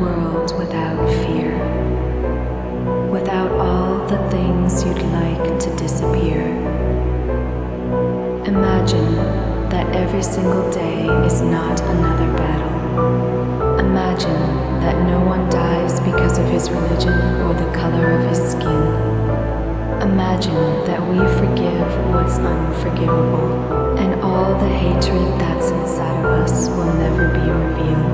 world without fear, without all the things you'd like to disappear. Imagine that every single day is not another battle. Imagine that no one dies because of his religion or the color of his skin. Imagine that we forgive what's unforgivable, and all the hatred that's inside of us will never be revealed.